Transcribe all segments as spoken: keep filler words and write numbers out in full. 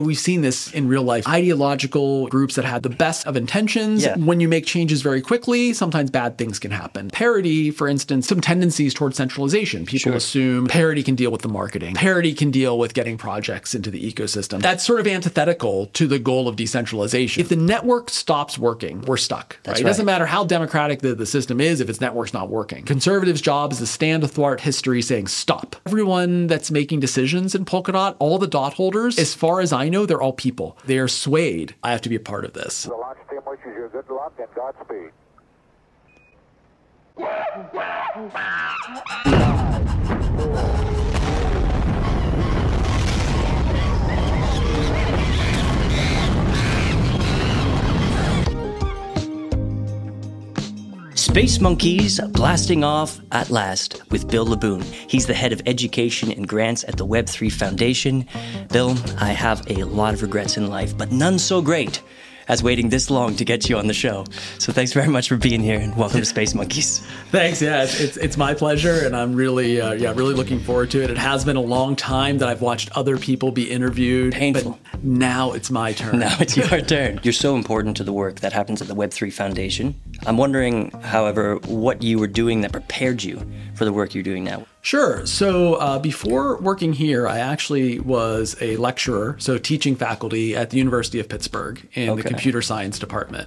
We've seen this in real life. Ideological groups that had the best of intentions. Yeah. When you make changes very quickly, sometimes bad things can happen. Parity, for instance, some tendencies towards centralization. People Sure. assume parity can deal with the marketing. Parity can deal with getting projects into the ecosystem. That's sort of antithetical to the goal of decentralization. If the network stops working, we're stuck. That's right? It right. doesn't matter how democratic the, the system is if its network's not working. Conservatives' job is to stand athwart history saying, stop. Everyone that's making decisions in Polkadot, all the dot holders, as far as I know, they're all people. They are swayed. I have to be a part of this. The launch team wishes you good luck and Godspeed. Space Monkeys blasting off at last with Bill Laboon. He's the head of education and grants at the Web three Foundation. Bill, I have a lot of regrets in life, but none so great as waiting this long to get you on the show. So thanks very much for being here and welcome to Space Monkeys. Thanks. Yeah, it's, it's it's my pleasure, and I'm really uh, yeah really looking forward to it. It has been a long time that I've watched other people be interviewed. Painful. But now it's my turn. Now it's your turn. You're so important to the work that happens at the Web three Foundation. I'm wondering, however, what you were doing that prepared you for the work you're doing now. Sure. So uh, before working here, I actually was a lecturer, so teaching faculty at the University of Pittsburgh in Okay. the computer science department.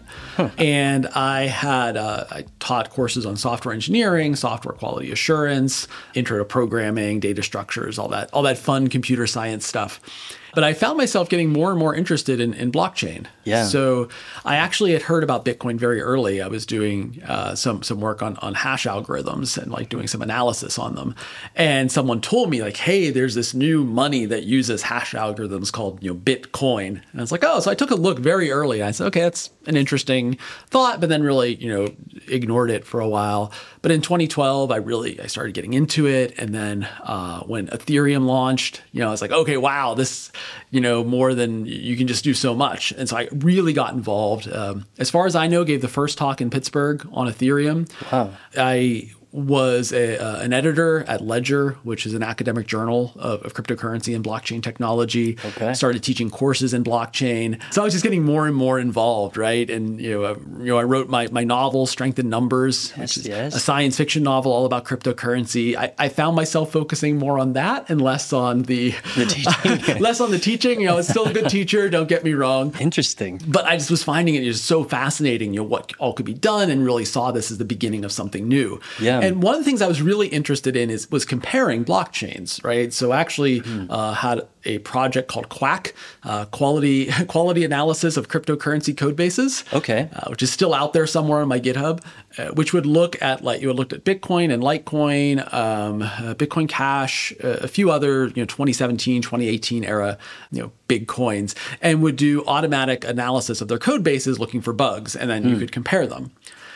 And I had uh, I taught courses on software engineering, software quality assurance, intro to programming, data structures, all that, all that fun computer science stuff. But I found myself getting more and more interested in, in blockchain. Yeah. So I actually had heard about Bitcoin very early. I was doing uh, some some work on, on hash algorithms and like doing some analysis on them. And someone told me like, hey, there's this new money that uses hash algorithms called, you know, Bitcoin. And I was like, oh, so I took a look very early. And I said, okay, that's an interesting thought, but then really, you know, ignored it for a while. But in twenty twelve, I really, I started getting into it. And then uh, when Ethereum launched, you know, I was like, okay, wow, this, you know, more than you can just do so much. And so I really got involved. Um, as far as I know, gave the first talk in Pittsburgh on Ethereum. Wow. I was a, uh, an editor at Ledger, which is an academic journal of, of cryptocurrency and blockchain technology. Okay. Started teaching courses in blockchain. So I was just getting more and more involved, right? And, you know, I, you know, I wrote my, my novel, Strength in Numbers, Yes, which is yes. a science fiction novel all about cryptocurrency. I, I found myself focusing more on that and less on the, The teaching. less on the teaching. You know, I was still a good teacher, don't get me wrong. Interesting. But I just was finding it just so fascinating, you know, what all could be done, and really saw this as the beginning of something new. Yeah. And one of the things I was really interested in is was comparing blockchains, right? So actually Hmm. uh, had a project called Quack, uh, quality quality analysis of cryptocurrency code bases. Okay. Uh, which is still out there somewhere on my GitHub, uh, which would look at like you would looked at Bitcoin and Litecoin, um, uh, Bitcoin Cash, uh, a few other you know twenty seventeen, twenty eighteen era you know big coins, and would do automatic analysis of their code bases, looking for bugs, and then you could compare them.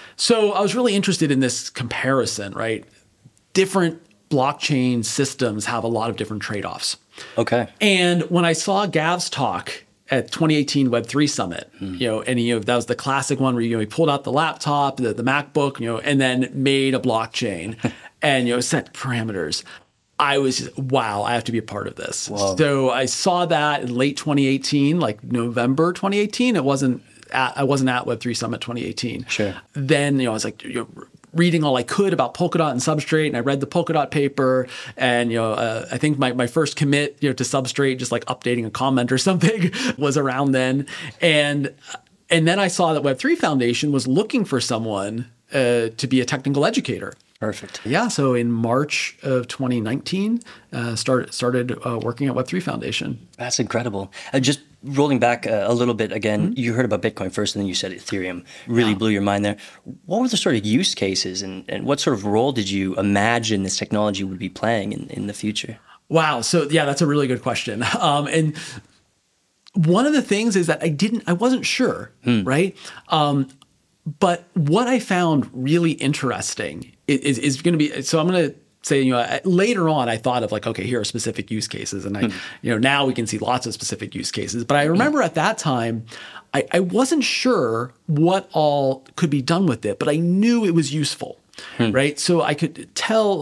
So I was really interested in this comparison, right? Different blockchain systems have a lot of different trade-offs. Okay. And when I saw Gav's talk at twenty eighteen Web three Summit, you know, and you know that was the classic one where you know he pulled out the laptop, the, the MacBook, you know, and then made a blockchain and you know set parameters. I was just, wow, I have to be a part of this. Wow. So I saw that in late twenty eighteen, like November twenty eighteen. It wasn't at, I wasn't at Web three Summit twenty eighteen. Sure. Then you know I was like, you know, reading all I could about Polkadot and Substrate, and I read the Polkadot paper, and you know, uh, I think my, my first commit, you know, to Substrate, just like updating a comment or something, was around then, and and then I saw that Web three Foundation was looking for someone uh, to be a technical educator. Perfect. Yeah, so in March of twenty nineteen, uh, started started uh, working at Web three Foundation. That's incredible. Uh, just rolling back uh, a little bit again, you heard about Bitcoin first, and then you said Ethereum. Really blew your mind there. What were the sort of use cases, and, and what sort of role did you imagine this technology would be playing in, in the future? Wow. So yeah, that's a really good question. Um, and one of the things is that I didn't, I wasn't sure, right? Um, but what I found really interesting is, is, is going to be, so I'm going to say, you know, later on I thought of like, okay, here are specific use cases. And I, you know, now we can see lots of specific use cases. But I remember at that time, I, I wasn't sure what all could be done with it, but I knew it was useful, right? So I could tell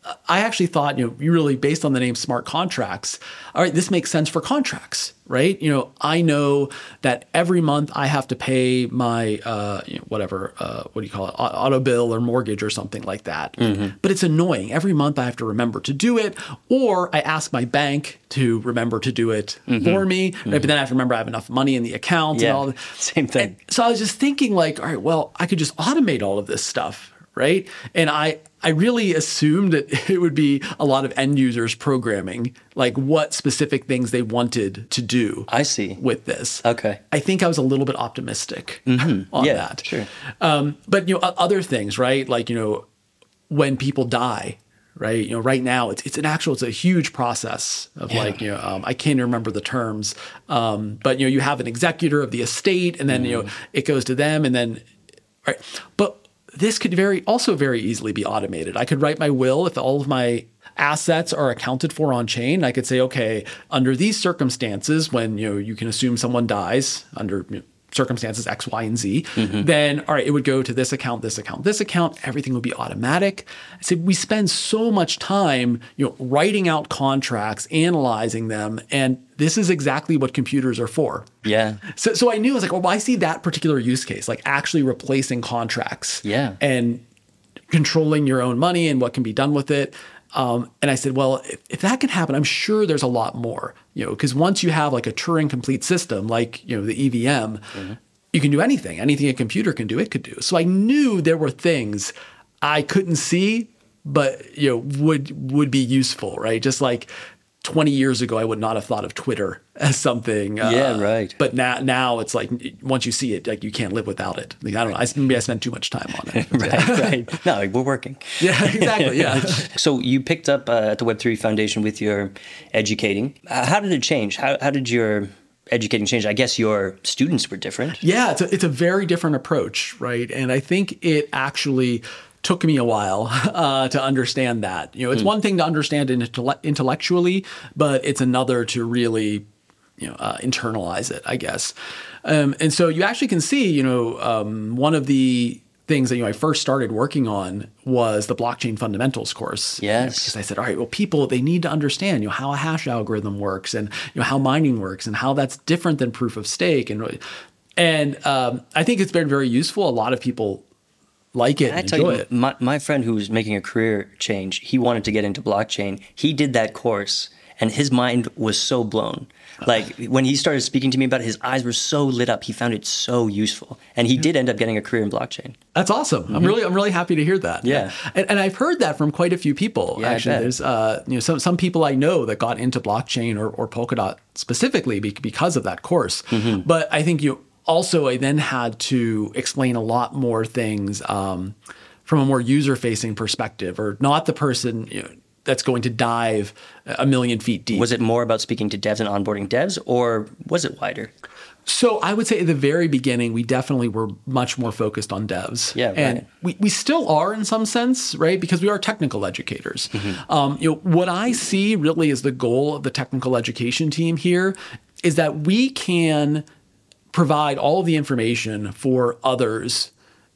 I actually thought, you know, you really based on the name smart contracts, all right, this makes sense for contracts, right? You know, I know that every month I have to pay my, uh, you know, whatever, uh, what do you call it, auto bill or mortgage or something like that. Mm-hmm. But it's annoying. Every month I have to remember to do it, or I ask my bank to remember to do it mm-hmm. for me, mm-hmm. right? But then I have to remember I have enough money in the account yeah, and all that. Same thing. And so I was just thinking like, all right, well, I could just automate all of this stuff, right? And I, I really assumed that it would be a lot of end users programming, like what specific things they wanted to do. I see. With this. Okay. I think I was a little bit optimistic mm-hmm. on yeah, that. Sure. Um, but, you know, other things, right? Like, you know, when people die, right? You know, right now it's it's an actual, it's a huge process of yeah. like, you know, um, I can't remember the terms, um, but, you know, you have an executor of the estate and then, mm. you know, it goes to them and then, right. But this could very also very easily be automated. I could write my will if all of my assets are accounted for on chain. I could say, okay, under these circumstances, when you know you can assume someone dies under you know, circumstances X, Y, and Z, mm-hmm. then all right, it would go to this account, this account, this account. Everything would be automatic. I said we spend so much time, you know, writing out contracts, analyzing them, and this is exactly what computers are for. Yeah. So, so I knew I was like, well, I see that particular use case, like actually replacing contracts. Yeah. And controlling your own money and what can be done with it. Um, and I said, well, if, if that can happen, I'm sure there's a lot more, you know, because once you have like a Turing complete system, like, you know, the E V M, mm-hmm. you can do anything, anything a computer can do, it could do. So I knew there were things I couldn't see, but, you know, would, would be useful, right? Just like twenty years ago, I would not have thought of Twitter as something. Yeah, uh, right. But now, now it's like once you see it, like you can't live without it. Like, I don't know. I, maybe I spent too much time on it. right, right. No, we're working. Yeah, exactly. Yeah. So you picked up uh, at the Web three Foundation with your educating. Uh, how did it change? How how did your educating change? I guess your students were different. Yeah, it's a, it's a very different approach, right? And I think it actually took me a while uh, to understand that. You know, it's mm. one thing to understand it intellectually, but it's another to really, you know, uh, internalize it, I guess. Um, and so you actually can see, you know, um, one of the things that, you know, I first started working on was the blockchain fundamentals course. Yes. Because I said, all right, well, people, they need to understand, you know, how a hash algorithm works and, you know, how mining works and how that's different than proof of stake. And, and um, I think it's been very useful. A lot of people like it, and enjoy you, it. My, my friend who was making a career change, he wanted to get into blockchain. He did that course, and his mind was so blown. Like, when he started speaking to me about it, his eyes were so lit up. He found it so useful. And he did end up getting a career in blockchain. That's awesome. Mm-hmm. I'm really I'm really happy to hear that. Yeah. And, and I've heard that from quite a few people, yeah, actually. There's uh, you know, some, some people I know that got into blockchain or, or Polkadot specifically because of that course. Mm-hmm. But I think you also, I then had to explain a lot more things um, from a more user-facing perspective, or not the person, you know, that's going to dive a million feet deep. Was it more about speaking to devs and onboarding devs, or was it wider? So I would say at the very beginning, we definitely were much more focused on devs. Yeah, right. And we, we still are in some sense, right? Because we are technical educators. Mm-hmm. Um, you know, what I see really is the goal of the technical education team here is that we can provide all of the information for others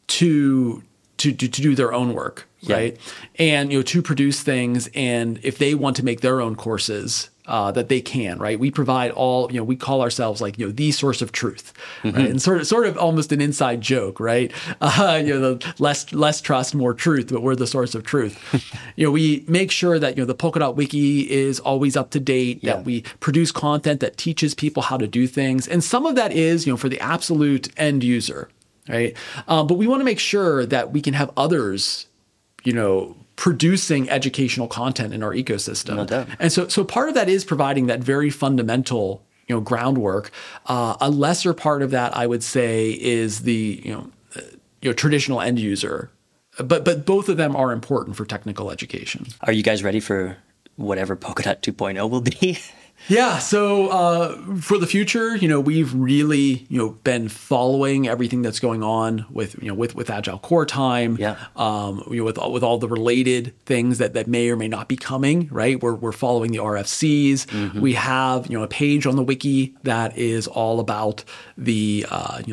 to to to, to do their own work, yeah. right? And you know, to produce things, and if they want to make their own courses, uh, that they can, right? We provide all, you know, we call ourselves like, you know, the source of truth, mm-hmm. right? And sort of sort of almost an inside joke, right? Uh, you know, the less less trust, more truth, but we're the source of truth. You know, we make sure that, you know, the Polkadot Wiki is always up to date, yeah. that we produce content that teaches people how to do things. And some of that is, you know, for the absolute end user, right? Um, but we want to make sure that we can have others, you know, producing educational content in our ecosystem. No doubt. And so so part of that is providing that very fundamental, you know, groundwork. Uh, a lesser part of that, I would say, is the, you know, uh, you know, traditional end user. But but both of them are important for technical education. Are you guys ready for whatever Polkadot two point oh will be? Yeah. So uh, for the future, you know, we've really, you know, been following everything that's going on with, you know, with, with Agile Core Time, yeah. um, you know, with with all the related things that, that may or may not be coming, right? We're we're following the R F Cs. Mm-hmm. We have, you know, a page on the wiki that is all about the, uh, you know, like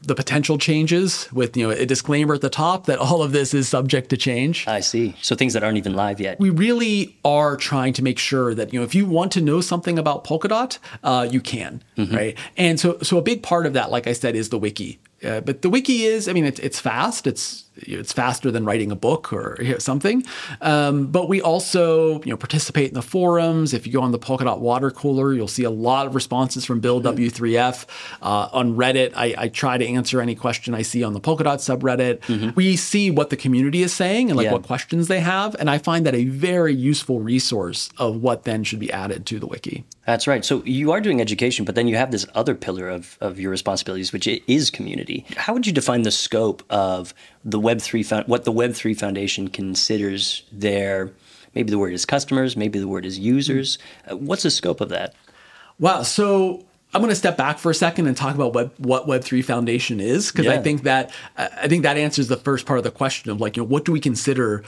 the potential changes with, you know, a disclaimer at the top that all of this is subject to change. I see. So things that aren't even live yet. We really are trying to make sure that, you know, if you want to know something about Polkadot, uh, you can, mm-hmm. right? And so, so a big part of that, like I said, is the wiki. Uh, but the wiki is, I mean, it's it's fast. It's it's faster than writing a book or you know, something. Um, but we also, you know, participate in the forums. If you go on the Polkadot water cooler, you'll see a lot of responses from Bill W three F. Uh, on Reddit, I, I try to answer any question I see on the Polkadot subreddit. Mm-hmm. We see what the community is saying and like yeah. what questions they have. And I find that a very useful resource of what then should be added to the wiki. That's right. So you are doing education, but then you have this other pillar of, of your responsibilities, which is community. How would you define the scope of the Web three, what the Web three Foundation considers their, maybe the word is customers, maybe the word is users? Uh, what's the scope of that? Wow. So I'm going to step back for a second and talk about web, what Web three Foundation is, because yeah. I think that I think that answers the first part of the question of like, you know, what do we consider?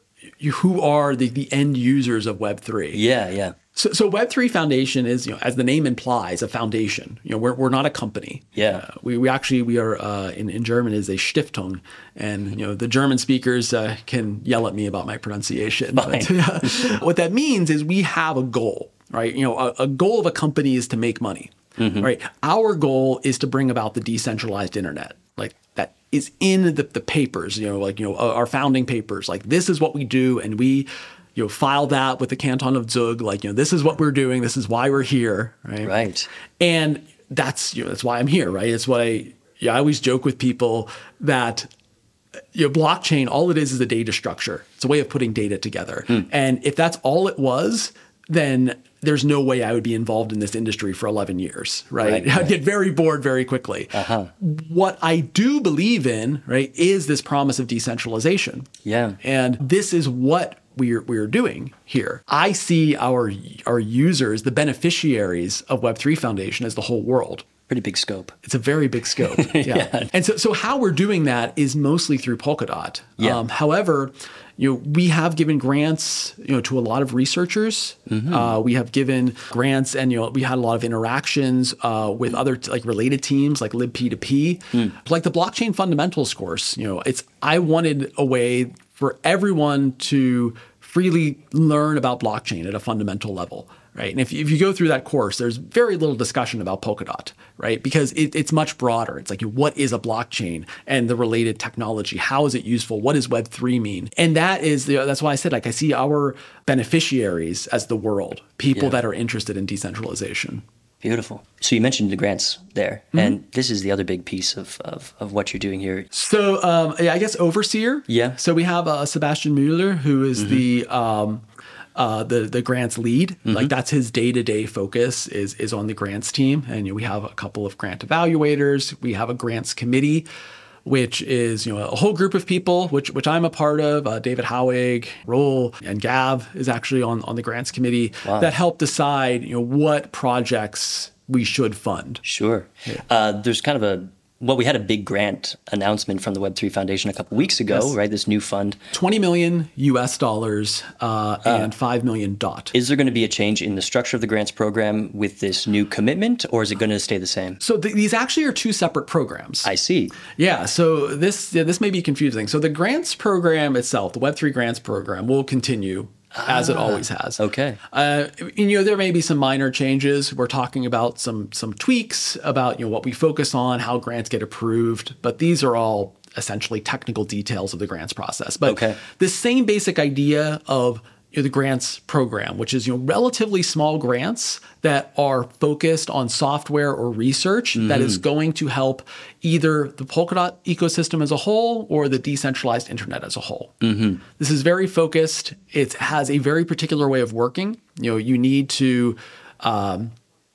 Who are the, the end users of Web three? Yeah, yeah. So, so Web three Foundation is, you know, as the name implies, a foundation. You know, we're we're not a company. Yeah. Uh, we we actually we are uh, in in German is a Stiftung, and you know the German speakers uh, can yell at me about my pronunciation. But, uh, what that means is we have a goal, right? You know, a, a goal of a company is to make money, mm-hmm. right? Our goal is to bring about the decentralized internet, like that is in the the papers. You know, like you know our founding papers. Like this is what we do, and we. You know, file that with the Canton of Zug, like, you know, this is what we're doing. This is why we're here, right? Right. And that's, you know, that's why I'm here, right? It's what I, yeah, I always joke with people that, you know, blockchain, all it is is a data structure. It's a way of putting data together. Hmm. And if that's all it was, then there's no way I would be involved in this industry for eleven years, right? right, right. I'd get very bored very quickly. Uh-huh. What I do believe in, right, is this promise of decentralization. Yeah. And this is what we're we're doing here. I see our our users, the beneficiaries of Web three Foundation as the whole world. Pretty big scope. It's a very big scope. Yeah. yeah. And so so how we're doing that is mostly through Polkadot. Yeah. Um, however, you know, we have given grants, you know, to a lot of researchers. Mm-hmm. Uh, we have given grants, and you know, we had a lot of interactions uh, with other like related teams, like lib P two P, mm. like the blockchain fundamentals course. You know, it's I wanted a way for everyone to freely learn about blockchain at a fundamental level, right? And if, if you go through that course, there's very little discussion about Polkadot, right? Because it, it's much broader. It's like, what is a blockchain and the related technology? How is it useful? What does Web three mean? And that is, the, that's why I said, like, I see our beneficiaries as the world, people yeah. that are interested in decentralization. Beautiful. So you mentioned the grants there, mm-hmm. and this is the other big piece of, of, of what you're doing here. So um, yeah, I guess overseer. Yeah. So we have uh, Sebastian Müller, who is mm-hmm. the um, uh, the the grants lead. Mm-hmm. Like that's his day to day focus is is on the grants team, and you know, we have a couple of grant evaluators. We have a grants committee, which is, you know, a whole group of people, which which I'm a part of. Uh, David Howig, Roel, and Gav is actually on, on the grants committee wow. that help decide, you know, what projects we should fund. Sure. Yeah. Uh, there's kind of a, well, we had a big grant announcement from the Web three Foundation a couple weeks ago, yes. right? This new fund. twenty million U S dollars uh, uh, and five million dot. Is there going to be a change in the structure of the grants program with this new commitment, or is it going to stay the same? So th- these actually are two separate programs. I see. Yeah, so this yeah, this may be confusing. So the grants program itself, the Web three grants program, will continue as it always has. Okay. Uh, and, you know, there may be some minor changes. We're talking about some some tweaks about, you know, what we focus on, how grants get approved, but these are all essentially technical details of the grants process. But okay. the same basic idea of, you know, the grants program, which is, you know, relatively small grants that are focused on software or research mm-hmm. that is going to help either the Polkadot ecosystem as a whole or the decentralized internet as a whole. Mm-hmm. This is very focused. It has a very particular way of working. You know, you need to um,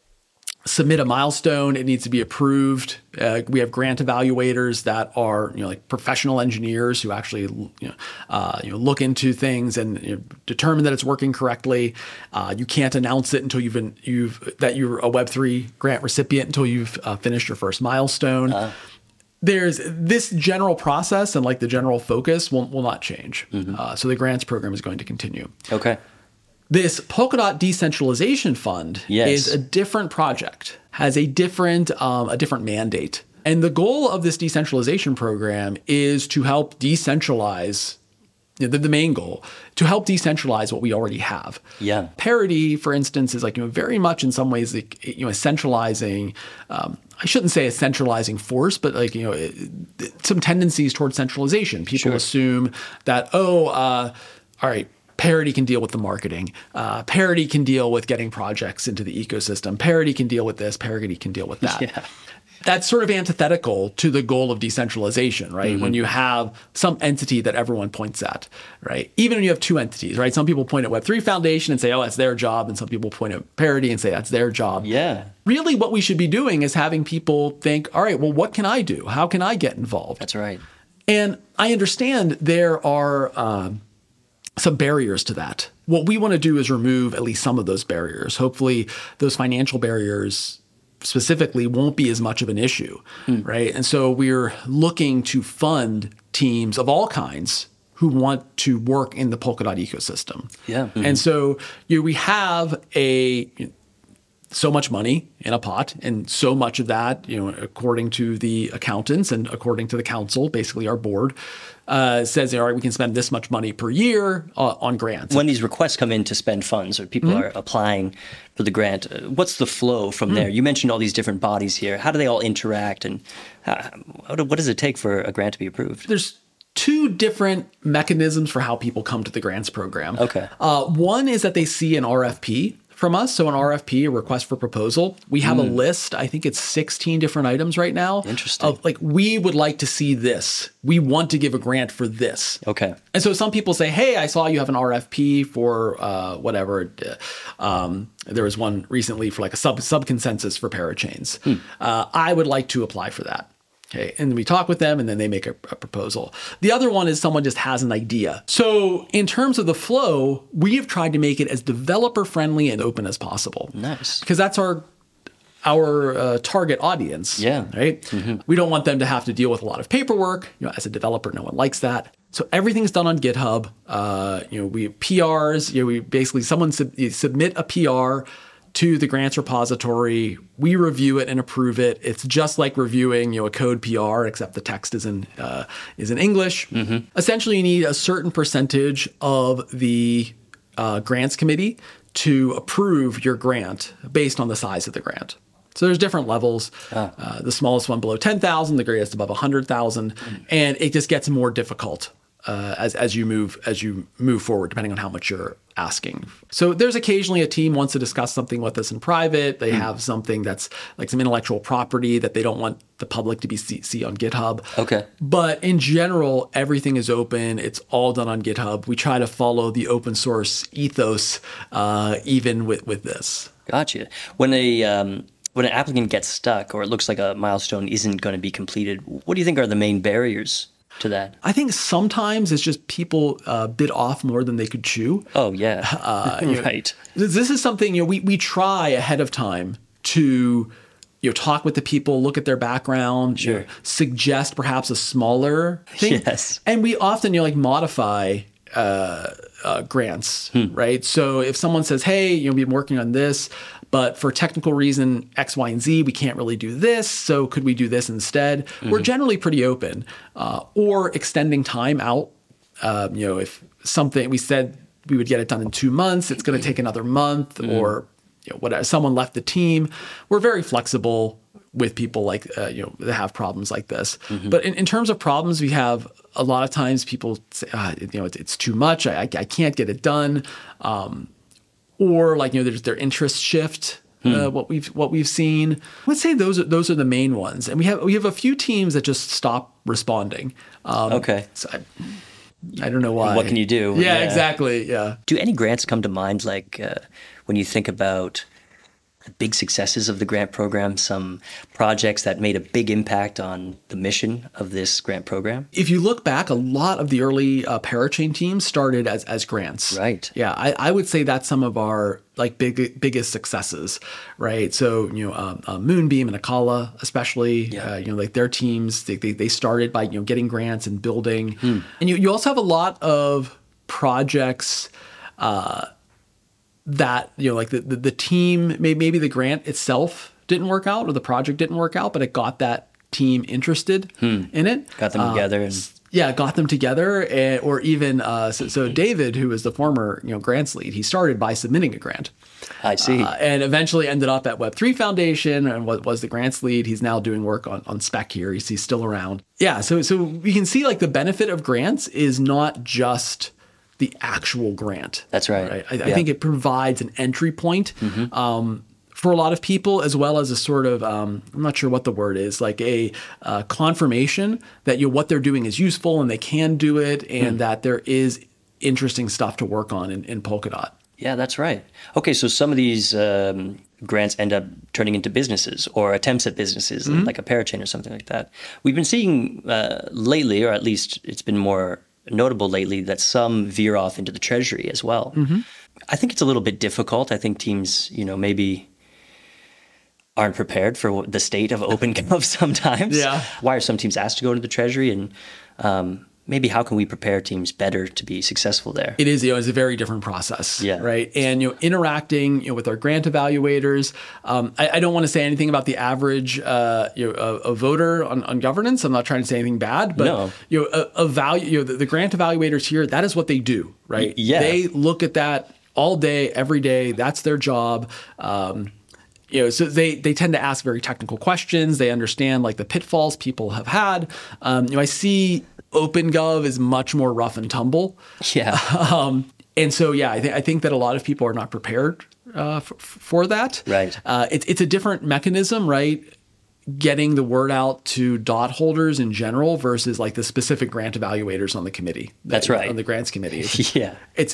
submit a milestone. It needs to be approved. Uh, we have grant evaluators that are, you know, like professional engineers who actually, you know, uh, you know, look into things and you know, determine that it's working correctly. Uh, you can't announce it until you've been, you've that you're a Web three grant recipient until you've uh, finished your first milestone. Uh. There's this general process and like the general focus will will not change. Mm-hmm. Uh, so the grants program is going to continue. Okay. This Polkadot Decentralization Fund yes. is a different project, has a different um, a different mandate. And the goal of this decentralization program is to help decentralize, you know, the, the main goal, to help decentralize what we already have. Yeah. Parity, for instance, is like, you know, very much in some ways, like, you know, a centralizing, um, I shouldn't say a centralizing force, but like, you know, it, it, some tendencies towards centralization. People Sure. assume that, oh, uh, all right, Parity can deal with the marketing. Uh, Parity can deal with getting projects into the ecosystem. Parity can deal with this. Parity can deal with that. Yeah. That's sort of antithetical to the goal of decentralization, right? Mm-hmm. When you have some entity that everyone points at, right? Even when you have two entities, right? Some people point at Web three Foundation and say, oh, that's their job. And some people point at Parity and say that's their job. Yeah. Really, what we should be doing is having people think, all right, well, what can I do? How can I get involved? That's right. And I understand there are um, some barriers to that. What we want to do is remove at least some of those barriers. Hopefully, those financial barriers specifically won't be as much of an issue, mm. right? And so we're looking to fund teams of all kinds who want to work in the Polkadot ecosystem. Yeah. Mm-hmm. And so you know, we have a so much money in a pot, and so much of that, you know, according to the accountants and according to the council, basically our board, uh, says, all right, we can spend this much money per year uh, on grants. When these requests come in to spend funds or people mm-hmm. are applying for the grant, uh, what's the flow from mm-hmm. there? You mentioned all these different bodies here. How do they all interact, and how, what does it take for a grant to be approved? There's two different mechanisms for how people come to the grants program. Okay. Uh, one is that they see an R F P from us. So an R F P, a request for proposal. We have mm. a list, I think it's sixteen different items right now. Interesting. Of like, we would like to see this. We want to give a grant for this. Okay. And so some people say, hey, I saw you have an R F P for uh, whatever. Um, there was one recently for like a sub sub consensus for parachains. Hmm. Uh, I would like to apply for that. Okay, and we talk with them and then they make a, a proposal. The other one is someone just has an idea. So in terms of the flow, we have tried to make it as developer friendly and open as possible. Nice. Because that's our our uh, target audience. Yeah. Right? Mm-hmm. We don't want them to have to deal with a lot of paperwork. You know, as a developer, no one likes that. So everything's done on GitHub. Uh, you know, we P Rs, you know, we basically someone sub, you submit a P R to the grants repository. We review it and approve it. It's just like reviewing, you know, a code P R, except the text is in uh, is in English. Mm-hmm. Essentially, you need a certain percentage of the uh, grants committee to approve your grant based on the size of the grant. So there's different levels. Ah. Uh, the smallest one below ten thousand, the greatest above one hundred thousand, mm. and it just gets more difficult uh, as as you move as you move forward, depending on how much you're asking. So there's occasionally a team wants to discuss something with us in private. They mm. have something that's like some intellectual property that they don't want the public to be see, see on GitHub. Okay. But in general, everything is open. It's all done on GitHub. We try to follow the open source ethos, uh, even with with this. Gotcha. When a um, when an applicant gets stuck or it looks like a milestone isn't going to be completed, what do you think are the main barriers to that? I think sometimes it's just people uh, bit off more than they could chew. Oh, yeah. Uh, right. Know, this is something, you know, we, we try ahead of time to, you know, talk with the people, look at their background, sure. you know, suggest perhaps a smaller thing. Yes. And we often, you know, like modify uh, uh, grants, hmm. right? So if someone says, hey, you know, we've been working on this, but for technical reason X, Y, and Z, we can't really do this. So could we do this instead? Mm-hmm. We're generally pretty open. Uh, or extending time out. Uh, you know, if something we said we would get it done in two months, it's going to take another month, mm-hmm. or you know, whatever. Someone left the team. We're very flexible with people like uh, you know that have problems like this. Mm-hmm. But in, in terms of problems, we have a lot of times people say, ah, you know, it's, it's too much. I, I, I can't get it done. Um, Or like, you know, there's their interest shift, hmm. uh, what we've what we've seen. I would say those are those are the main ones, and we have we have a few teams that just stop responding. Um, okay, so I, I don't know why. What can you do? Yeah, yeah, exactly. Yeah. Do any grants come to mind, like uh, when you think about the big successes of the grant program, some projects that made a big impact on the mission of this grant program? If you look back, a lot of the early uh, parachain teams started as as grants. Right. Yeah, I, I would say that's some of our like big biggest successes, right? So you know, um, uh, Moonbeam and Akala, especially, yeah. uh, you know, like their teams, they, they they started by you know getting grants and building, hmm. and you you also have a lot of projects. Uh, that, you know, like the, the, the team, maybe, maybe the grant itself didn't work out or the project didn't work out, but it got that team interested Hmm. in it. Got them Uh, together and yeah, got them together, and, or even uh, so, so David, who was the former you know grants lead, he started by submitting a grant, I see. uh, and eventually ended up at Web three Foundation and was, was the grants lead. He's now doing work on on Spec here. He's, he's still around. Yeah, so so we can see like the benefit of grants is not just the actual grant. That's right. I, I Yeah. think it provides an entry point. Um, for a lot of people, as well as a sort of, um, I'm not sure what the word is, like a uh, confirmation that you know, what they're doing is useful and they can do it, and that there is interesting stuff to work on in, in Polkadot. Yeah, that's right. Okay, so some of these um, grants end up turning into businesses or attempts at businesses, like a parachain or something like that. We've been seeing uh, lately, or at least it's been more notable lately, that some veer off into the treasury as well. I think it's a little bit difficult. I think teams, you know, maybe aren't prepared for the state of OpenGov sometimes. Yeah. Why are some teams asked to go into the treasury? And um, maybe how can we prepare teams better to be successul there? It is, you know, it's a very different process, Yeah. right? And you know, interacting, you know, with our grant evaluators. Um, I, I don't want to say anything about the average, uh, you know, a, a voter on, on governance. I'm not trying to say anything bad, but No. you know, a, a value, you know, the, the grant evaluators here, that is what they do, right? Y- yeah. They look at that all day, every day. That's their job. Um, You know, so they they tend to ask very technical questions. They understand like the pitfalls people have had. Um, you know, I see OpenGov is much more rough and tumble. Yeah. Um, and so, yeah, I, th- I think that a lot of people are not prepared uh, f- for that. Right. Uh, it's it's a different mechanism, right? Getting the word out to dot holders in general versus like the specific grant evaluators on the committee. That's right. On the grants committee. It's, Yeah. it's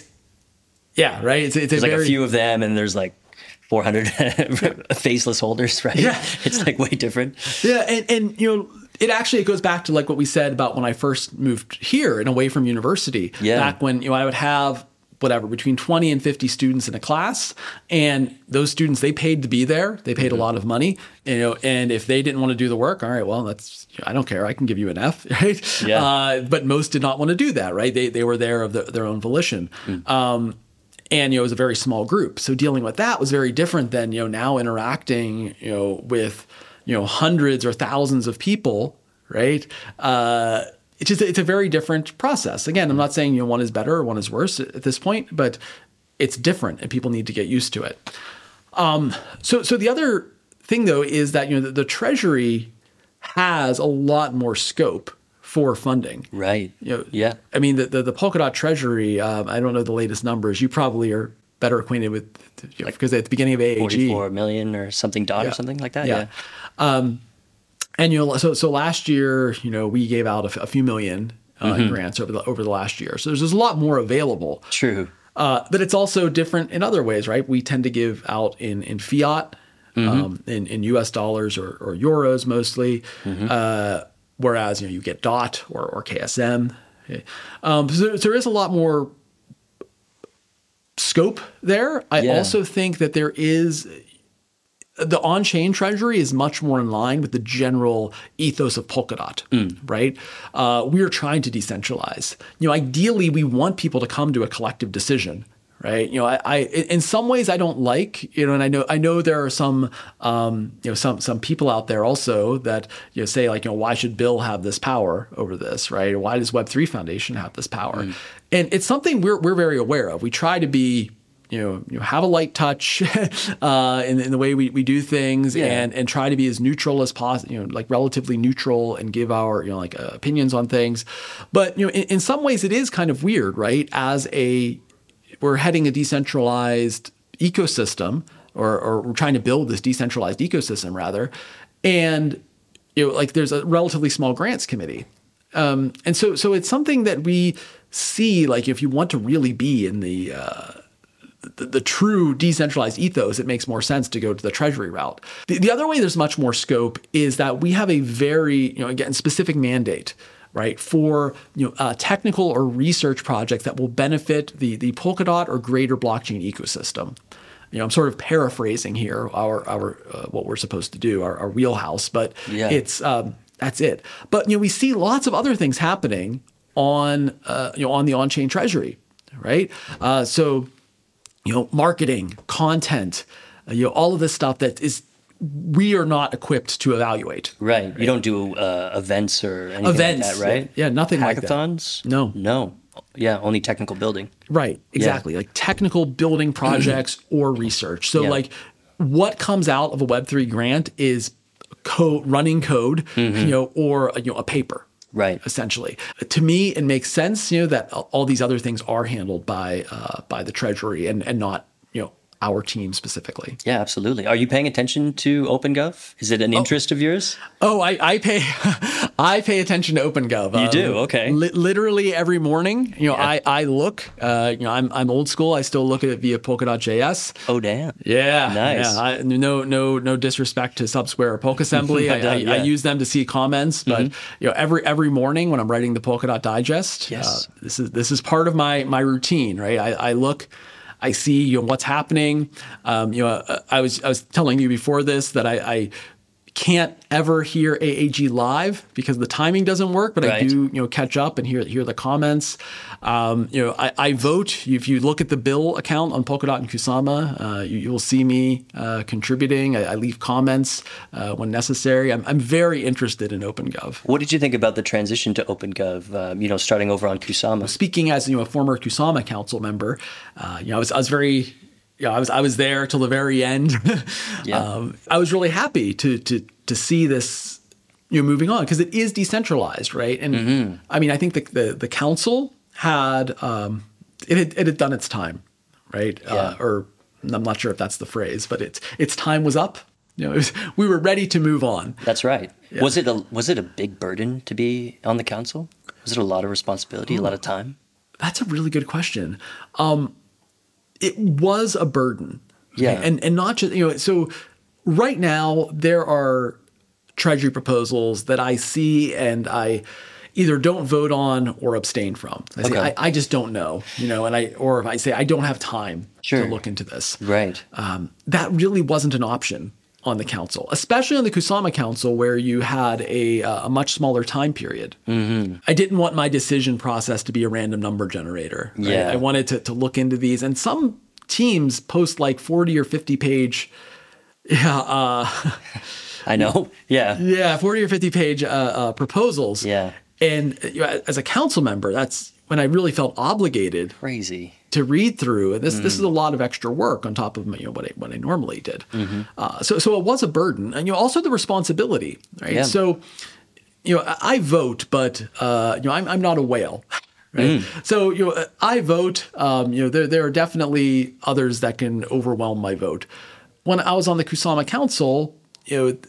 yeah, right. It's it's There's a like very, a few of them, and there's like four hundred faceless holders, right? Yeah. It's like way different. Yeah, and, and you know, it actually it goes back to like what we said about when I first moved here and away from university. Yeah. Back when you know I would have whatever between twenty and fifty students in a class, and those students they paid to be there. They paid a lot of money, you know, and if they didn't want to do the work, all right, well, that's I don't care. I can give you an F, right? Yeah. Uh, but most did not want to do that, right? They they were there of the, their own volition. Um, And you know, it was a very small group, so dealing with that was very different than you know now interacting you know with you know hundreds or thousands of people, right? Uh, it's just it's a very different process. Again, I'm not saying you know one is better or one is worse at this point, but it's different, and people need to get used to it. Um, so so the other thing though is that you know the, the Treasury has a lot more scope for funding. Right. You know, Yeah. I mean, the, the, the Polkadot Treasury, um, I don't know the latest numbers. You probably are better acquainted with, you know, because at the beginning of A A G. forty-four million or something dot Yeah. or something like that. Yeah. Yeah. Um, and, you know, so, so last year, you know, we gave out a, f- a few million uh, in grants over the, over the last year. So there's, there's a lot more available. True. Uh, but it's also different in other ways, right? We tend to give out in, in fiat, um, in, in U S dollars or, or euros mostly. Uh, Whereas, you know, you get D O T or, or K S M. Um, so, so there is a lot more scope there. I Yeah. also think that there is the on-chain treasury is much more in line with the general ethos of Polkadot, right? Uh, we're trying to decentralize. You know, ideally, we want people to come to a collective decision. Right. You know, I, I, in some ways I don't like, you know, and I know, I know there are some, um, you know, some, some people out there also that, you know, say like, you know, why should Bill have this power over this? Right. Or why does Web three Foundation have this power? Mm. And it's something we're, we're very aware of. We try to be, you know, you know have a light touch uh, in, in the way we, we do things Yeah. and, and try to be as neutral as possible, you know, like relatively neutral and give our, you know, like uh, opinions on things. But, you know, in, in some ways it is kind of weird, right? As a, we're heading a decentralized ecosystem, or, or we're trying to build this decentralized ecosystem rather. And, you know, like there's a relatively small grants committee. Um, and so, so it's something that we see, like if you want to really be in the, uh, the, the true decentralized ethos, it makes more sense to go to the treasury route. The, the other way there's much more scope is that we have a very, you know, again, specific mandate, right, for you know uh, technical or research projects that will benefit the the Polkadot or greater blockchain ecosystem. You know, I'm sort of paraphrasing here our our uh, what we're supposed to do, our, our wheelhouse, but Yeah. it's um, that's it. But you know, we see lots of other things happening on uh, you know on the on-chain treasury, right? Uh, so you know, marketing, content, uh, you know, all of this stuff that is we are not equipped to evaluate. Right. You don't do uh, events or anything Events, like that, right? Yeah, nothing like that. Hackathons? No. No. Yeah, only technical building. Right, exactly. Like technical building projects or research. So Yeah. like what comes out of a Web three grant is code, running code, you know, or you know, a paper. Right. Essentially, to me, it makes sense, you know, that all these other things are handled by uh, by the Treasury and and not, you know, our team specifically. Yeah, absolutely. Are you paying attention to OpenGov? Is it an interest of yours? Oh, I, I pay I pay attention to OpenGov. You Um, do? Okay. Li- literally every morning, you know, Yeah. I I look. Uh, you know, I'm I'm old school. I still look at it via Polkadot.js. Oh, damn. Yeah, Nice. Yeah, I, no, no, no disrespect to Subsquare or PolkAssembly. I, I, Yeah. I use them to see comments, but you know, every every morning when I'm writing the Polkadot Digest, Yes. uh, this is this is part of my my routine, right? I, I look. I see, you know, what's happening. Um, you know, uh, I was I was telling you before this that I, I can't ever hear A A G live because the timing doesn't work, but Right. I do, you know, catch up and hear hear the comments. Um, you know, I, I vote. If you look at the Bill account on Polkadot and Kusama, uh, you, you will see me uh, contributing. I, I leave comments uh, when necessary. I'm, I'm very interested in OpenGov. What did you think about the transition to OpenGov, um, you know, starting over on Kusama? Speaking as, you know, a former Kusama council member, uh, you know, I was I was very. Yeah, I was I was there till the very end. Yeah. um, I was really happy to to to see this, you know, moving on because it is decentralized, right? And Mm-hmm. I mean, I think the the, the council had um, it had it had done its time, right? Yeah. Uh, or I'm not sure if that's the phrase, but its its time was up. You know, it was, we were ready to move on. That's right. Was it a was it a big burden to be on the council? Was it a lot of responsibility, a lot of time? That's a really good question. Um, it was a burden. Yeah. And and not just, you know, so right now there are Treasury proposals that I see and I either don't vote on or abstain from. I say, Okay. I, I just don't know, you know, and I, or if I say I don't have time Sure. to look into this. Right. Um, that really wasn't an option on the council, especially on the Kusama council where you had a, uh, a much smaller time period. Mm-hmm. I didn't want my decision process to be a random number generator. Right? Yeah. I wanted to, to look into these. And some teams post like forty or fifty page, yeah, uh, I know. Yeah. yeah, forty or fifty page uh, uh, proposals. Yeah. And you know, as a council member, that's when I really felt obligated Crazy. to read through. And this this is a lot of extra work on top of you know what I what I normally did. Uh, so so it was a burden, and you know also the responsibility, right? Yeah. So you know I, I vote, but uh, you know I'm I'm not a whale. Right. So you know I vote. Um, you know there there are definitely others that can overwhelm my vote. When I was on the Kusama Council, you know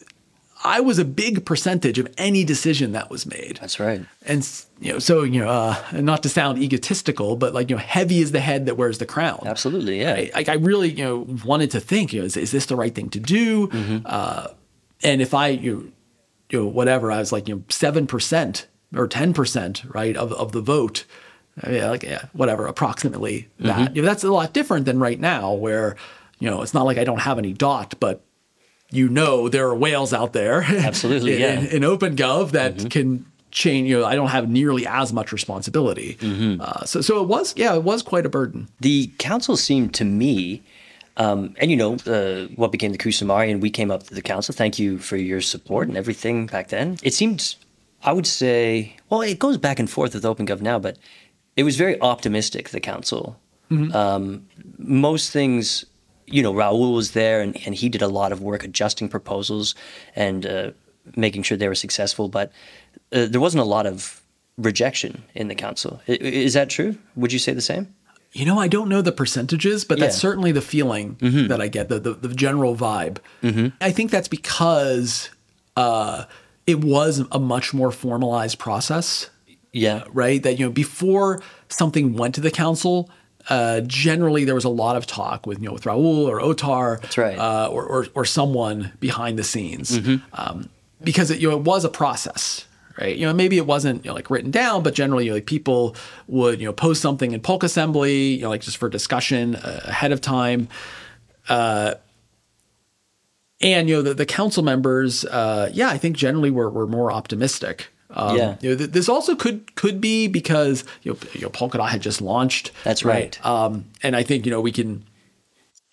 I was a big percentage of any decision that was made. That's right. And you know, so you know, uh, and not to sound egotistical, but like you know, heavy is the head that wears the crown. Absolutely. Yeah. I, like I really you know wanted to think, you know, is, is this the right thing to do? Uh, and if I you know, you know whatever, I was like you know seven percent or ten percent right of of the vote. I mean, like yeah, whatever, approximately that. You know, that's a lot different than right now, where you know it's not like I don't have any dot, but you know there are whales out there Absolutely, in, yeah. in OpenGov that can change. You know, I don't have nearly as much responsibility. Uh, so, so it was, yeah, it was quite a burden. The council seemed to me, um, and you know, uh, what became the Kusamari, and we came up to the council. Thank you for your support and everything back then. It seemed, I would say, well, it goes back and forth with OpenGov now, but it was very optimistic, the council. Um, most things, you know, Raul was there and, and he did a lot of work adjusting proposals and uh, making sure they were successful, but uh, there wasn't a lot of rejection in the council. I, is that true? Would you say the same? You know, I don't know the percentages, but that's Yeah. certainly the feeling that I get, the, the, the general vibe. I think that's because uh, it was a much more formalized process, Yeah. right? That, you know, before something went to the council, uh, generally there was a lot of talk with, you know, with Raul or Otar. That's right. Uh, or, or, or someone behind the scenes. Um, because it, you know, it was a process. Right, you know, maybe it wasn't you know, like written down, but generally, you know, like people would you know post something in PolkAssembly, you know, like just for discussion uh, ahead of time, uh, and you know the, the council members, uh, yeah, I think generally were were more optimistic. Um, Yeah. you know, th- this also could could be because you know, you know Polkadot had just launched. That's right. Um, and I think you know we can.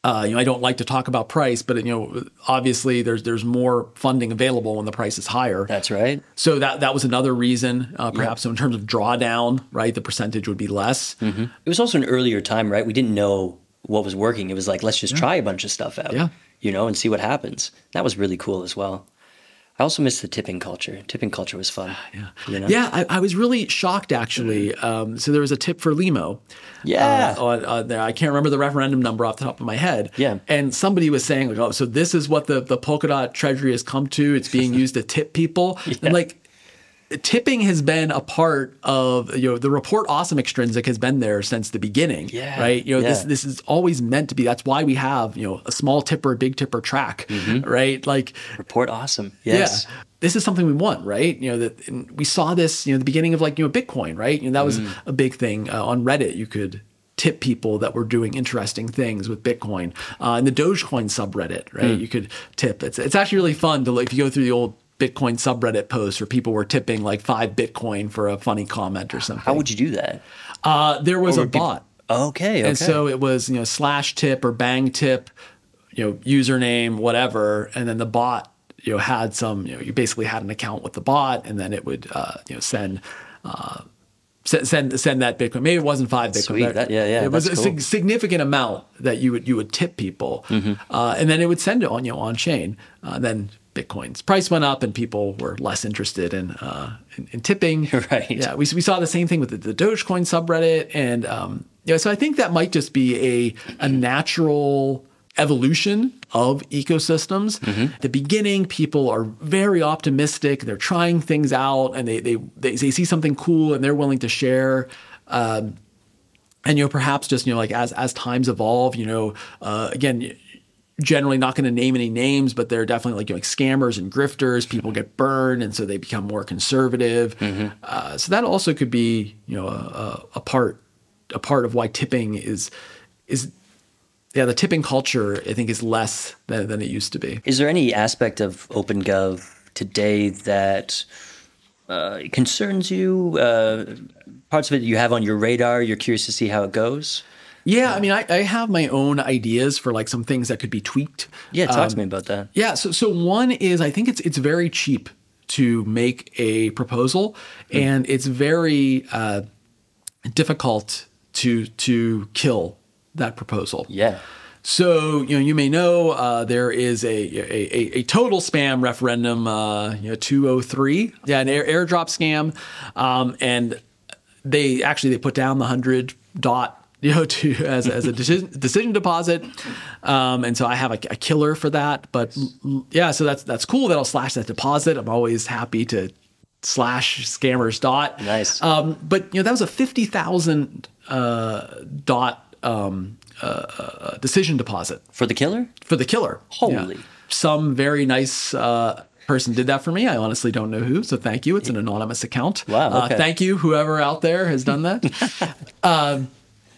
Uh, you know, I don't like to talk about price, but you know, obviously there's there's more funding available when the price is higher. That's right. So that that was another reason, uh, perhaps. Yep. So in terms of drawdown, right, the percentage would be less. Mm-hmm. It was also an earlier time, right? We didn't know what was working. It was like, let's just yeah. try a bunch of stuff out, yeah. you know, and see what happens. That was really cool as well. I also miss the tipping culture. Tipping culture was fun. Yeah, you know? yeah. I, I was really shocked actually. Um, so there was a tip for Limo. Yeah. Uh, on, on there. I can't remember the referendum number off the top of my head. Yeah. And somebody was saying, like, "Oh, so this is what the the Polkadot Treasury has come to. It's being used to tip people." Yeah. And like, tipping has been a part of, you know, the report awesome extrinsic has been there since the beginning. Yeah. Right. You know, yeah. this this is always meant to be. That's why we have, you know, a small tipper, big tipper track. Mm-hmm. Right. Like report awesome. Yes. Yeah. This is something we want, right? You know, that and we saw this, you know, the beginning of like, you know, Bitcoin, right? You know, that was mm. a big thing uh, on Reddit. You could tip people that were doing interesting things with Bitcoin. Uh, and the Dogecoin subreddit, right? Mm. You could tip. It's it's actually really fun to like, if you go through the old Bitcoin subreddit posts where people were tipping like five Bitcoin for a funny comment or something. How would you do that? Uh, there was a bot. People... Okay, okay. And so it was, you know, slash tip or bang tip, you know, username, whatever. And then the bot, you know, had some, you know, you basically had an account with the bot, and then it would, uh, you know, send, uh, send, send that Bitcoin. Maybe it wasn't five Bitcoin. Sweet. That, yeah, yeah. It was that's a cool. sig- significant amount that you would, you would tip people. Mm-hmm. Uh, and then it would send it on, you know, on chain. Uh, then Bitcoin's price went up and people were less interested in, uh, in, in tipping. Right. Yeah. We, we saw the same thing with the, the Dogecoin subreddit. And, um, yeah, so I think that might just be a, a natural evolution of ecosystems. Mm-hmm. At the beginning, people are very optimistic. They're trying things out, and they they they, they see something cool, and they're willing to share. Um, and you know, perhaps just you know, like as as times evolve, you know, uh, again, generally not going to name any names, but they're definitely like, you know, like scammers and grifters. People get burned, and so they become more conservative. Mm-hmm. Uh, so that also could be, you know, a, a part a part of why tipping is is. Yeah, the tipping culture, I think, is less than, than it used to be. Is there any aspect of OpenGov today that uh, concerns you? Uh, parts of it you have on your radar, you're curious to see how it goes? Yeah, I mean, I, I have my own ideas for like some things that could be tweaked. Yeah, talk um, to me about that. Yeah, so so one is I think it's it's very cheap to make a proposal, mm. and it's very uh, difficult to to kill that proposal. Yeah. So, you know, you may know uh, there is a, a, a total spam referendum, uh, you know, two oh three. Yeah, an air, airdrop scam. Um, and they actually, they put down the one hundred dot, you know, to as, as a decision, decision deposit. Um, and so I have a, a killer for that. But yeah, so that's that's cool. That'll slash that deposit. I'm always happy to slash scammers dot. Nice. Um, but, you know, that was a fifty thousand uh, dot um, uh, uh, decision deposit. For the killer? For the killer. Holy. Yeah. Some very nice uh, person did that for me. I honestly don't know who, so thank you. It's an anonymous account. Wow, okay. Uh, thank you, whoever out there has done that. um,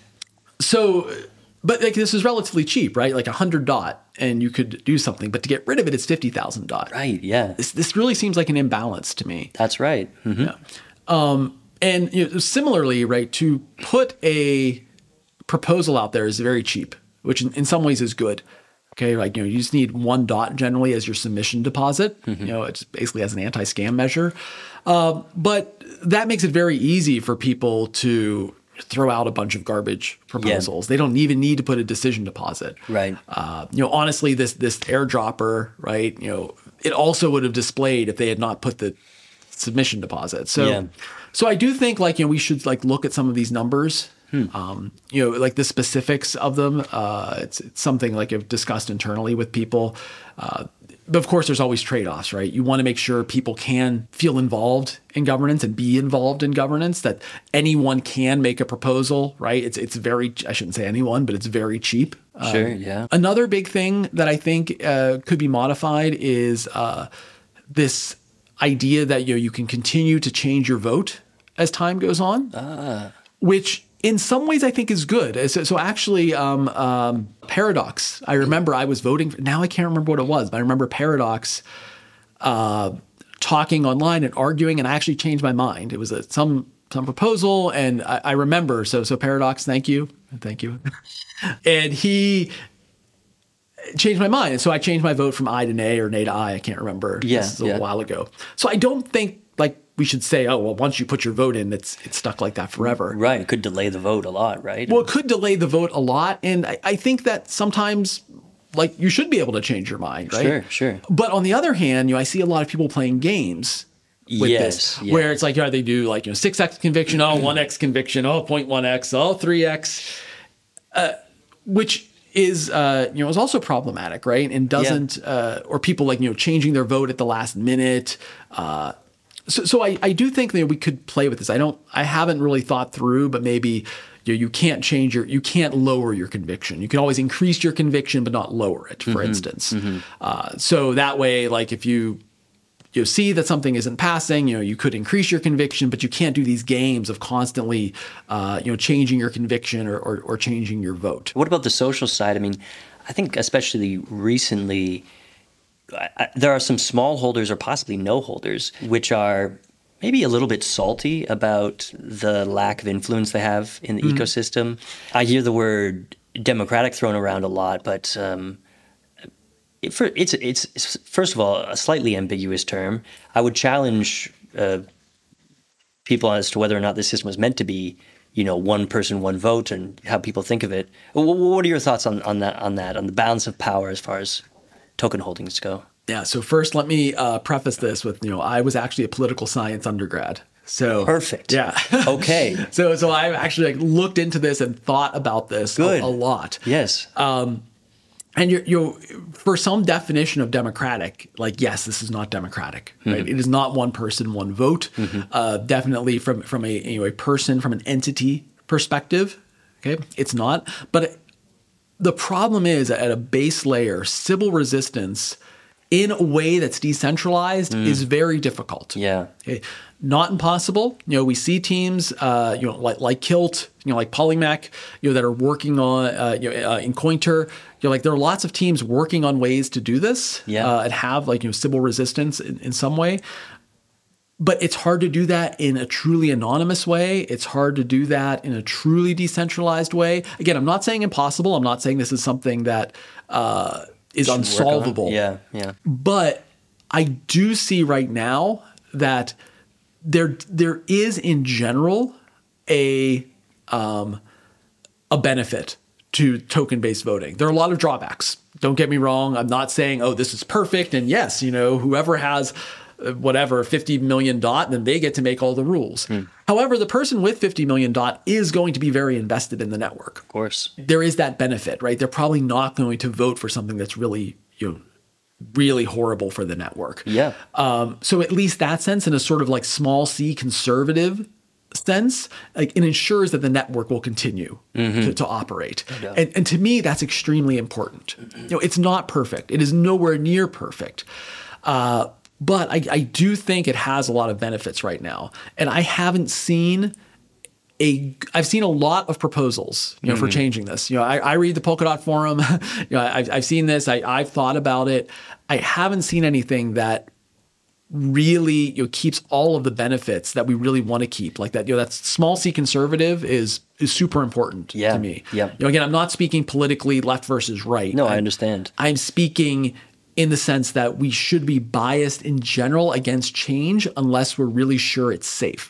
so, but like this is relatively cheap, right? Like one hundred dot, and you could do something. But to get rid of it, it's fifty thousand dot. Right, yeah. This, this really seems like an imbalance to me. That's right. Mm-hmm. Yeah. Um, and you know, similarly, right, to put a proposal out there is very cheap, which in, in some ways is good. Okay, like, you know, you just need one dot generally as your submission deposit. Mm-hmm. You know, it's basically as an anti-scam measure. Uh, but that makes it very easy for people to throw out a bunch of garbage proposals. Yeah. They don't even need to put a decision deposit. Right. Uh, you know, honestly, this this airdropper, right? You know, it also would have displayed if they had not put the submission deposit. So, yeah. so I do think like, you know, we should like look at some of these numbers. Hmm. Um, you know, like the specifics of them. Uh, it's, it's something like I've discussed internally with people. Uh, but of course, there's always trade-offs, right? You want to make sure people can feel involved in governance and be involved in governance, that anyone can make a proposal, right? It's it's very, I shouldn't say anyone, but it's very cheap. Sure, um, yeah. Another big thing that I think uh, could be modified is uh, this idea that, you know, you can continue to change your vote as time goes on, ah. which in some ways I think is good. So, so actually, um, um, Paradox, I remember I was voting for, now I can't remember what it was, but I remember Paradox uh, talking online and arguing, and I actually changed my mind. It was a, some some proposal, and I, I remember, so so Paradox, thank you, thank you. And he changed my mind. And so I changed my vote from I to nay or nay to I. I can't remember. Yeah, This is a yeah. while ago. So I don't think like we should say, oh, well, once you put your vote in, it's it's stuck like that forever. Right. It could delay the vote a lot, right? Well, it could delay the vote a lot. And I, I think that sometimes like you should be able to change your mind, right? Sure, sure. But on the other hand, you know, I see a lot of people playing games with Yes, this, yeah. where it's like, yeah, they do like, you know, six X conviction, oh, one X conviction, oh, zero point one X, oh, three X, uh, which is, uh, you know, is also problematic, right? And doesn't, uh, or people like, you know, changing their vote at the last minute. Uh, so, so I, I do think that we could play with this. I don't, I haven't really thought through, but maybe you know, you can't change your, you can't lower your conviction. You can always increase your conviction, but not lower it, for Mm-hmm, instance. Uh, so that way, like if you, you see that something isn't passing, you know, you could increase your conviction, but you can't do these games of constantly, uh, you know, changing your conviction or, or, or changing your vote. What about the social side? I mean, I think especially recently, I, I, there are some small holders or possibly no holders, which are maybe a little bit salty about the lack of influence they have in the Mm-hmm. ecosystem. I hear the word democratic thrown around a lot, but um, it, for, it's, it's, it's, first of all, a slightly ambiguous term. I would challenge uh, people as to whether or not this system was meant to be, you know, one person, one vote, and how people think of it. What, what are your thoughts on, on that, on that, on the balance of power as far as token holdings go? Yeah. So first, let me uh, preface this with, you know, I was actually a political science undergrad. So Perfect. Yeah. Okay. so so I've actually like looked into this and thought about this Good. a, a lot. Yes. And you're, you're, for some definition of democratic, like, yes, this is not democratic, right? Mm-hmm. It is not one person, one vote. Uh, definitely from, from a, you know, a person, from an entity perspective, okay? It's not. But it, the problem is at a base layer, civil resistance in a way that's decentralized is very difficult. Yeah. Okay. Not impossible. You know, we see teams, uh, you know, like like Kilt, you know, like Polymac, you know, that are working on, uh, you know, uh, in Cointer. You know, like there are lots of teams working on ways to do this, Yeah. uh, and have like you know civil resistance in, in some way. But it's hard to do that in a truly anonymous way. It's hard to do that in a truly decentralized way. Again, I'm not saying impossible. I'm not saying this is something that uh, is Should work on. unsolvable. Yeah, yeah. But I do see right now that there there is in general a um, a benefit to token-based voting. There are a lot of drawbacks. Don't get me wrong. I'm not saying, oh, this is perfect. And yes, you know, whoever has uh, whatever fifty million dot, then they get to make all the rules. However, the person with fifty million dot is going to be very invested in the network. Of course. There is that benefit, right? They're probably not going to vote for something that's really, you know, really horrible for the network. Yeah. Um, so at least that sense, in a sort of like small c conservative sense, like it ensures that the network will continue to, to operate. doubt. And, and to me, that's extremely important. You know, it's not perfect. It is nowhere near perfect. Uh, but I, I do think it has a lot of benefits right now. And I haven't seen a, I've seen a lot of proposals, you know, for changing this. You know, I, I read the Polkadot forum. you know, I've, I've seen this. I, I've thought about it. I haven't seen anything that really, you know, keeps all of the benefits that we really want to keep. Like that, you know, that small c conservative is is super important Yeah, to me. yeah. You know, again, I'm not speaking politically left versus right. No, I I'm- understand. I'm speaking in the sense that we should be biased in general against change unless we're really sure it's safe.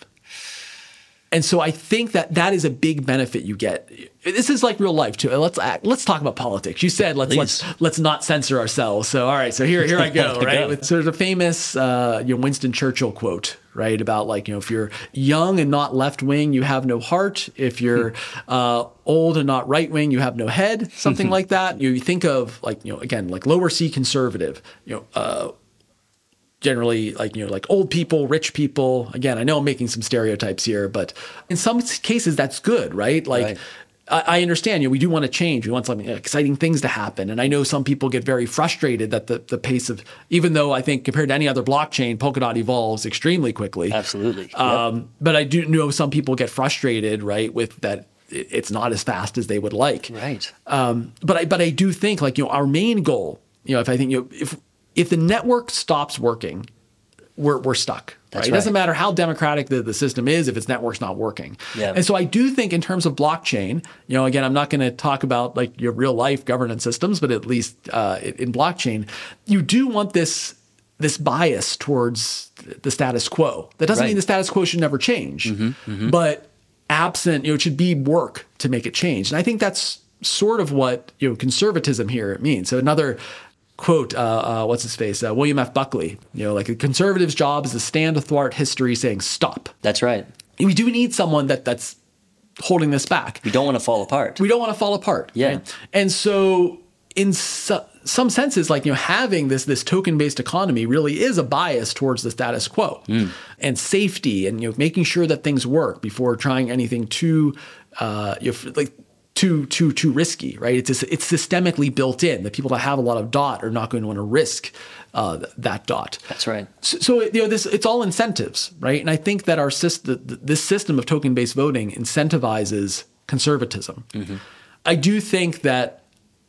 And so I think that that is a big benefit you get. This is like real life too. Let's act, let's talk about politics. You said let's Please. let's let's not censor ourselves. So all right, so here here I go. There Right. you go. So there's a famous uh, you know Winston Churchill quote, right, about like you know if you're young and not left wing, you have no heart. If you're uh, old and not right wing, you have no head. Something like that. You, you think of like you know again like lower C conservative. You know. Uh, generally like, you know, like old people, rich people. Again, I know I'm making some stereotypes here, but in some cases that's good, right? Like Right. I, I understand, you know, we do want to change. We want some exciting things to happen. And I know some people get very frustrated that the, the pace of, even though I think compared to any other blockchain, Polkadot evolves extremely quickly. Absolutely. Yep. Um, but I do know some people get frustrated, right, with that it- it's not as fast as they would like. Right. Um, but I but I do think like you know our main goal, you know, if I think you know, if if the network stops working, we're we're stuck. That's right? It right. doesn't matter how democratic the, the system is if its network's not working. Yeah. And so I do think in terms of blockchain, you know, again, I'm not going to talk about like your real life governance systems, but at least uh, in blockchain, you do want this this bias towards the status quo. That doesn't Right. mean the status quo should never change, Mm-hmm, mm-hmm. but absent, you know, it should be work to make it change. And I think that's sort of what, you know, conservatism here means. So another quote, uh, uh, what's his face, uh, William F. Buckley, you know, like a conservative's job is to stand athwart history saying stop. That's right. We do need someone that that's holding this back. We don't want to fall apart. We don't want to fall apart. Yeah. Right? And so in so, some senses, like, you know, having this this token-based economy really is a bias towards the status quo Mm. and safety and, you know, making sure that things work before trying anything too, uh, you know, like too too too risky, right? It's it's systemically built in that people that have a lot of dot are not going to want to risk uh, that dot. That's right. So, so you know, this it's all incentives, right? And I think that our system, this system of token-based voting, incentivizes conservatism. Mm-hmm. I do think that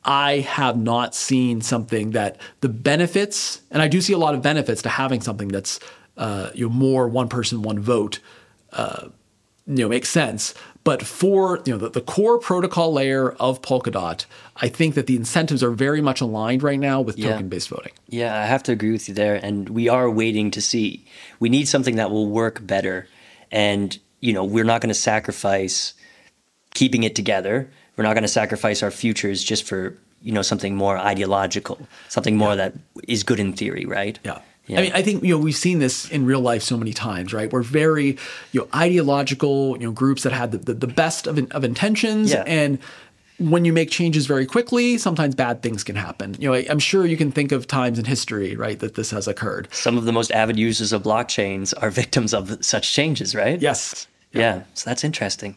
I have not seen something that the benefits, and I do see a lot of benefits to having something that's uh, you know, more one person, one vote. Uh, you know, makes sense. But for, you know, the, the core protocol layer of Polkadot, I think that the incentives are very much aligned right now with Yeah. token-based voting. Yeah, I have to agree with you there. And we are waiting to see. We need something that will work better. And, you know, we're not going to sacrifice keeping it together. We're not going to sacrifice our futures just for, you know, something more ideological, something more that is good in theory, right? Yeah. Yeah. I mean, I think, you know, we've seen this in real life so many times, right? We're very, you know, ideological, you know, groups that had the, the, the best of, of intentions. Yeah. And when you make changes very quickly, sometimes bad things can happen. You know, I, I'm sure you can think of times in history, right, that this has occurred. Some of the most avid users of blockchains are victims of such changes, right? Yes. Yeah, so that's interesting.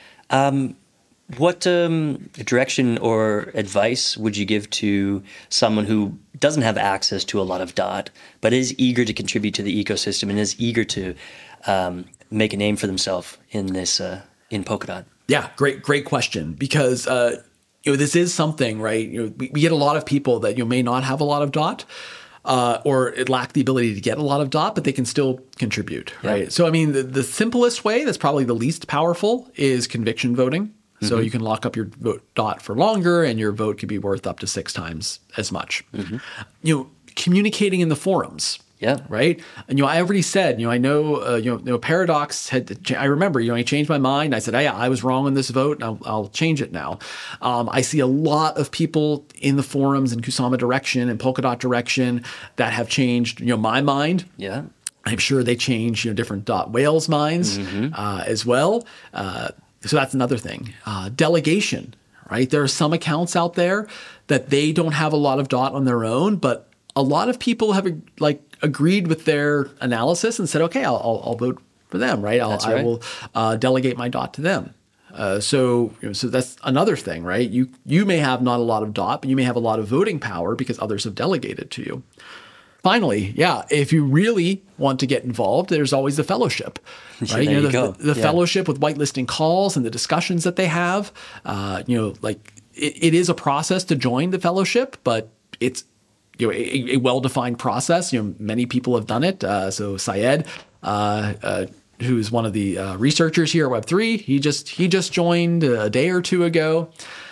Um, what um, direction or advice would you give to someone who doesn't have access to a lot of dot, but is eager to contribute to the ecosystem and is eager to um, make a name for themselves in this uh, in Polkadot? Yeah, great, great question. Because uh, you know, this is something, right? You know, we, we get a lot of people that you know, may not have a lot of dot, uh, or it lack the ability to get a lot of dot, but they can still contribute, Yeah. right? So, I mean, the, the simplest way, that's probably the least powerful, is conviction voting. So Mm-hmm. you can lock up your vote dot for longer, and your vote could be worth up to six times as much. Mm-hmm. You know, communicating in the forums. Yeah. Right. And, you know, I already said, you know, I know, uh, you know, you know, Paradox had, I remember, you know, I changed my mind. I said, oh, yeah, I was wrong on this vote, and I'll, I'll change it now. Um, I see a lot of people in the forums in Kusama direction and Polkadot direction that have changed, you know, my mind. Yeah. I'm sure they change, you know, different dot whales minds Mm-hmm. uh, as well. Uh, so that's another thing. Uh, delegation, right? There are some accounts out there that they don't have a lot of dot on their own, but a lot of people have like agreed with their analysis and said, okay, I'll, I'll, I'll vote for them, right? I'll, That's I right. will uh, delegate my dot to them. Uh, so, you know, so that's another thing, right? You you may have not a lot of dot, but you may have a lot of voting power because others have delegated to you. Finally, yeah, if you really want to get involved, there's always the fellowship, Yeah, right? there you know, you the, go. the, the Yeah. fellowship with whitelisting calls and the discussions that they have. Uh, you know, like it, it is a process to join the fellowship, but it's you know a, a well-defined process. You know, many people have done it. Uh, so Syed, uh, uh, who's one of the uh, researchers here at Web three, he just he just joined a day or two ago.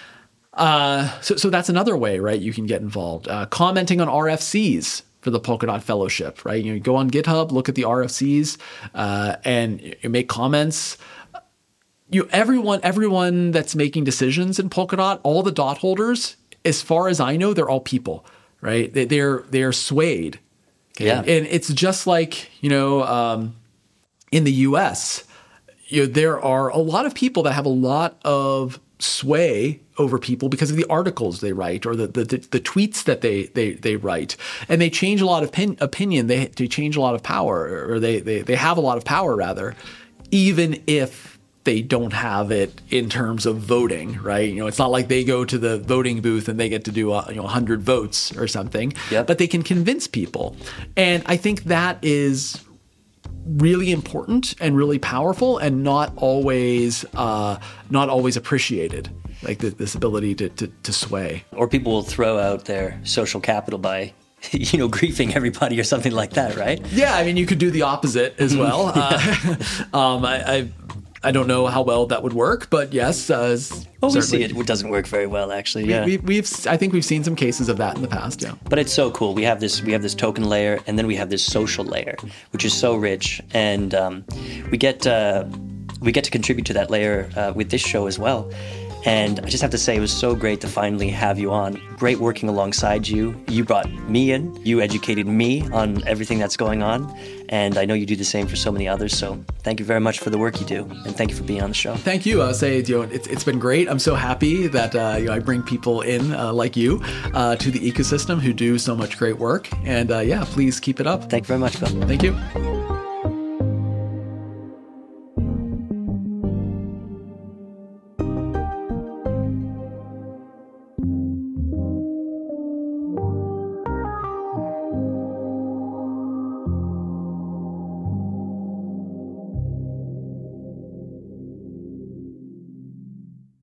Uh, so, so that's another way, right? You can get involved. Uh, commenting on R F Cs for the Polkadot Fellowship, right? You know, go on GitHub, look at the R F Cs, uh, and you make comments. You everyone, everyone that's making decisions in Polkadot, all the dot holders, as far as I know, they're all people, right? They, they're they're swayed. Okay? Yeah. And it's just like, you know, um, in the U S, you know, there are a lot of people that have a lot of sway over people because of the articles they write or the the, the, the tweets that they, they they write, and they change a lot of pin, opinion. They they change a lot of power, or they they they have a lot of power rather, even if they don't have it in terms of voting, right? You know, it's not like they go to the voting booth and they get to do a, you know one hundred votes or something, Yep. but they can convince people, and I think that is really important and really powerful, and not always uh, not always appreciated, like the, this ability to, to to sway. Or people will throw out their social capital by you know, griefing everybody or something like that, right? Yeah, I mean, you could do the opposite as well. uh, um, I, I I don't know how well that would work, but yes. Uh, well, we see it. It doesn't work very well, actually. Yeah, we, we, we've. I think we've seen some cases of that in the past. Yeah, but it's so cool. We have this. We have this token layer, and then we have this social layer, which is so rich, and um, we get uh, we get to contribute to that layer uh, with this show as well. And I just have to say, it was so great to finally have you on. Great working alongside you. You brought me in. You educated me on everything that's going on. And I know you do the same for so many others. So thank you very much for the work you do. And thank you for being on the show. Thank you. I'll say, you know, it's, it's been great. I'm so happy that uh, you know, I bring people in uh, like you uh, to the ecosystem who do so much great work. And uh, yeah, please keep it up. Thank you very much, Bill. Thank you.